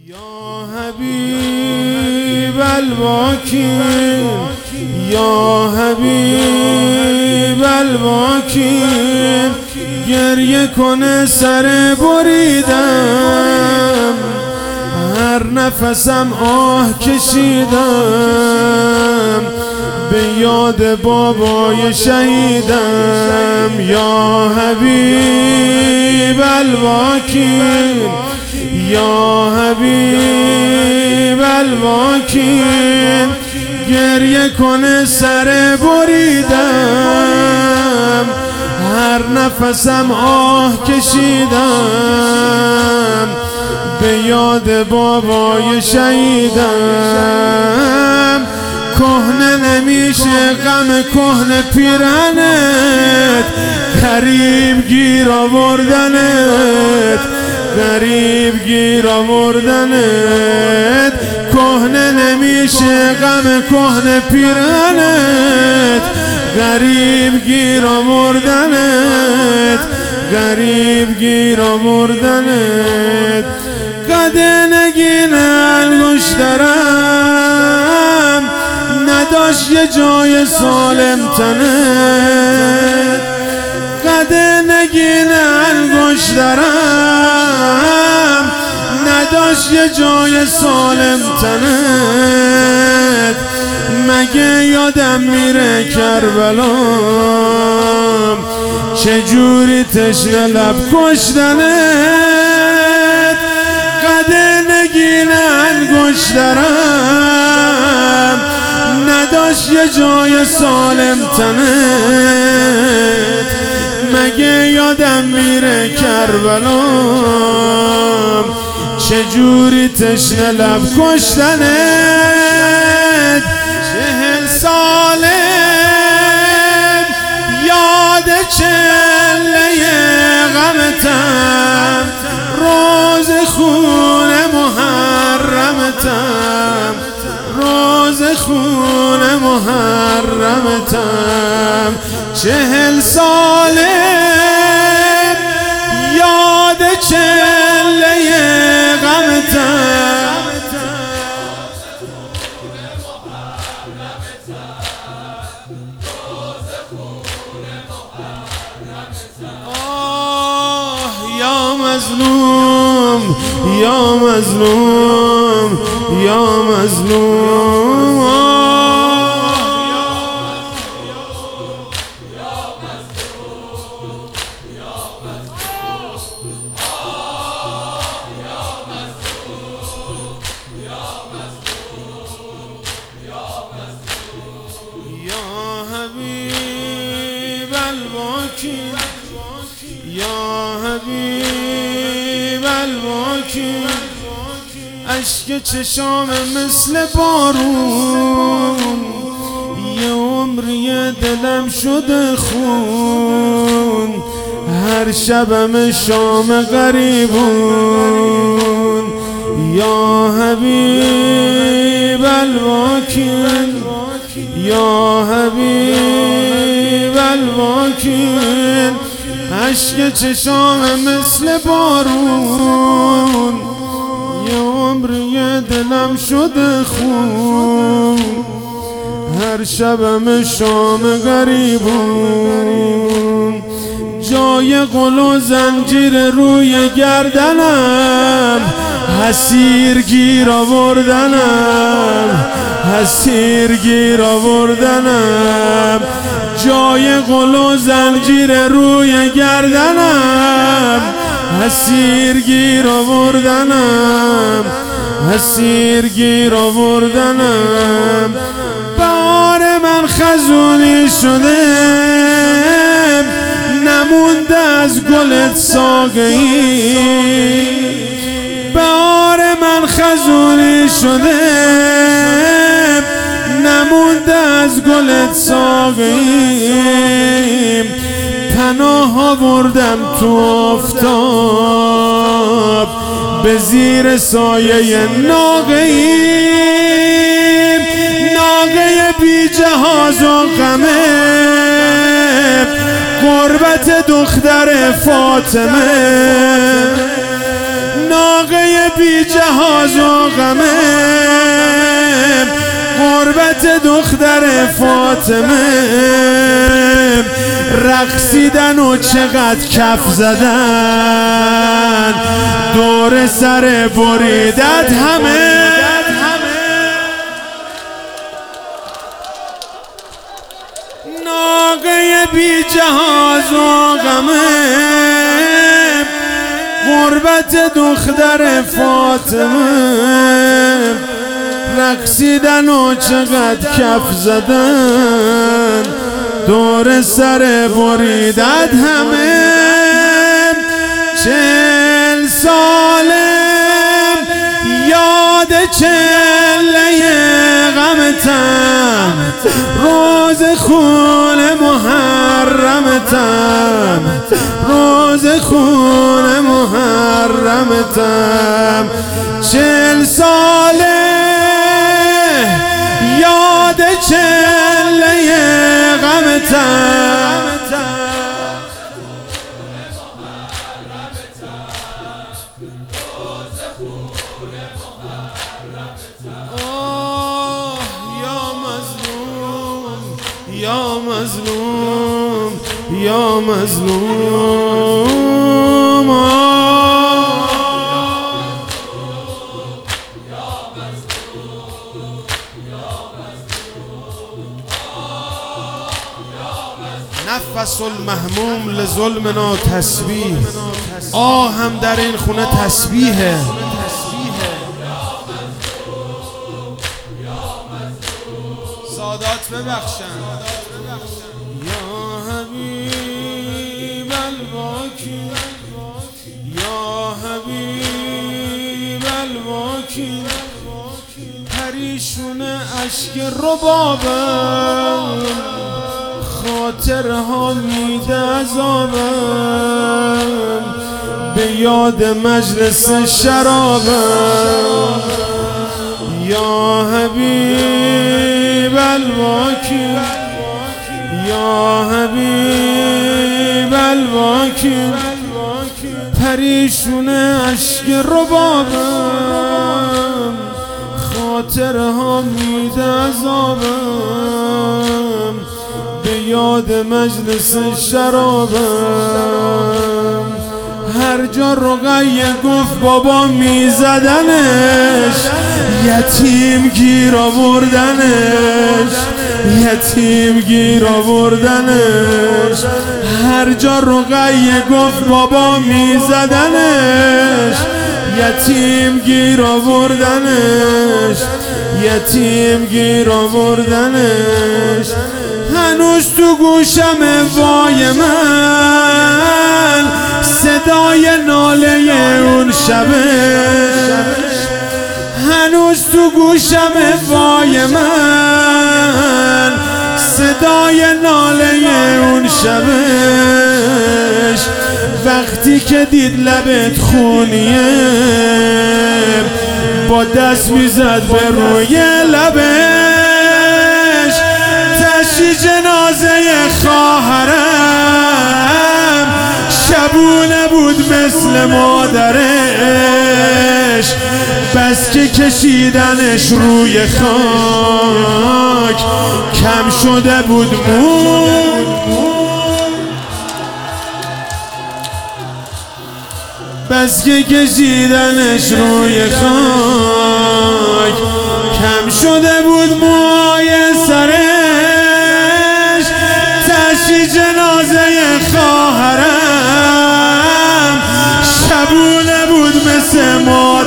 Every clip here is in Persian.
یا حبیب الواکین، یا حبیب الواکین، گریه کنه سر بریدم، هر نفسم آه کشیدم، به یاد بابای شهیدم. یا حبیب الواکین، یا حبیب الواکین، گریه کنه سر بریدم، هر نفسم آه کشیدم، به یاد بابای شهیدم. کهنه نمیشه غم کهنه پیرهنت، غریب گیر آوردنت، غریب گیر آوردنت. کهنه نمیشه غم کهنه پیرهنت، غریب گیر آوردنت، غریب گیر آوردنت. قده نگین انگشترم، نداشت یه جای سالم تنت. قده نگین انگشترم، نداشت یه جای سالم تنت. مگه یادم میره کربلام، چجوری تشنه لب کشتنت. قده نگین انگشترم، نداشت یه جای سالم تنت. مگه یادم میره کربلام، چجوری تشنه لب کشتنت. 40 ساله یاد چله غمتم، روز خون محرمتم، روز خون محرمتم. 40 ساله یاد چله غمتم. آه یا مظلوم، یا مظلوم، یا مظلوم. یا حبیب الواکین، اشک چشام مثل بارون، یه عمری دلم شده خون، هر شبم شام غریبون. یا حبیب الواکین، یا حبیب الواکین، اشک چشام مثل بارون، یه عمری دلم شده خون، هر شبم شام غریبون. جای قل و زنجیر روی گردنم، حسیر گیر آوردنم، حسیر گیر آوردنم. جای قل و زنجیر روی گردنم، حسیر گیر آوردنم، حسیر گیر آوردنم. بهار من خزونی شده، نمونده از گلت ساقه‌ای. بهار من خزونی شده، نمونده از گلت ساقه‌ای. پناه آوردم تو آفتاب، به زیر سایه ناقه‌ای. ناقه بی جهاز و غمه، غربت دختر فاطمه. ناقه بی جهاز و غمه، غربت دختر فاطمه، رقصیدن و چقدر کف زدن، دور سر بریدت همه. ناقه بی جهاز و غمه، غربت دختر فاطمه، رقصیدن و چقدر کف زدن، دور سر بریدت همه. 40 ساله یاد چله غمتم، روز خون محرمتم، روز خون محرمتم. 40 ساله یاد چله غمتم، یا مظلوم یا مظلوم. نفس المهموم لظلمنا تسبیح، هم در این خونه تسبیحه. سادات ببخشن. یا حبیب الواکی، یا حبیب الواکی، پریشون اشک ربابم، خاطرها میده عذابم، به یاد مجلس شرابم. یا حبیب الواکی، یا حبیب الواکی، پریشون اشک ربابم، خاطرها میده عذابم، به یاد مجلس شرابم. هر جا رقیه گفت بابا میزدنش، یتیم گیر آوردنش، یتیم گیر آوردنش. هر جا رقیه گفت بابا میزدنش، یتیم گیر آوردنش، یتیم گیر آوردنش. هنوز تو گوشم وای من، صدای ناله اون شبه، هنوز تو گوشم وای من، صدای ناله اون شبش. وقتی که دید لبت خونیه، با دست میزد به روی لبش. تشی جنازه خواهرم، شبونه بود مثل مادرش، بس که کشیدنش روی خاک، کم شده بود مون. بس که کشیدنش روی خاک، کم شده بود موهای سرش. تشی جنازه خواهرم، شبونه بود مثل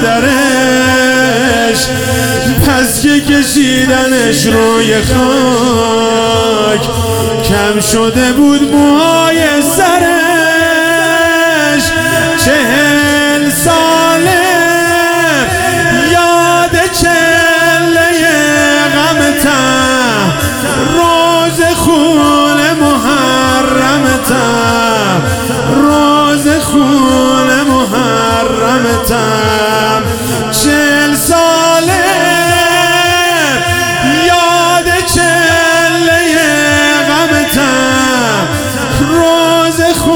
مادرش، پس که کشیدنش روی خاک، کم شده بود موهای سرش. 40 ساله یاد چله غمتم، روز خون محرمتم، روز خون محرمتم. 40 ساله یاد چله غمتم، روز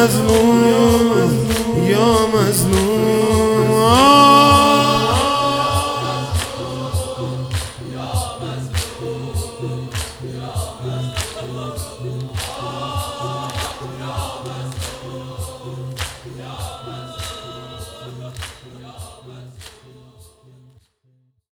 مظلوم یا مظلوم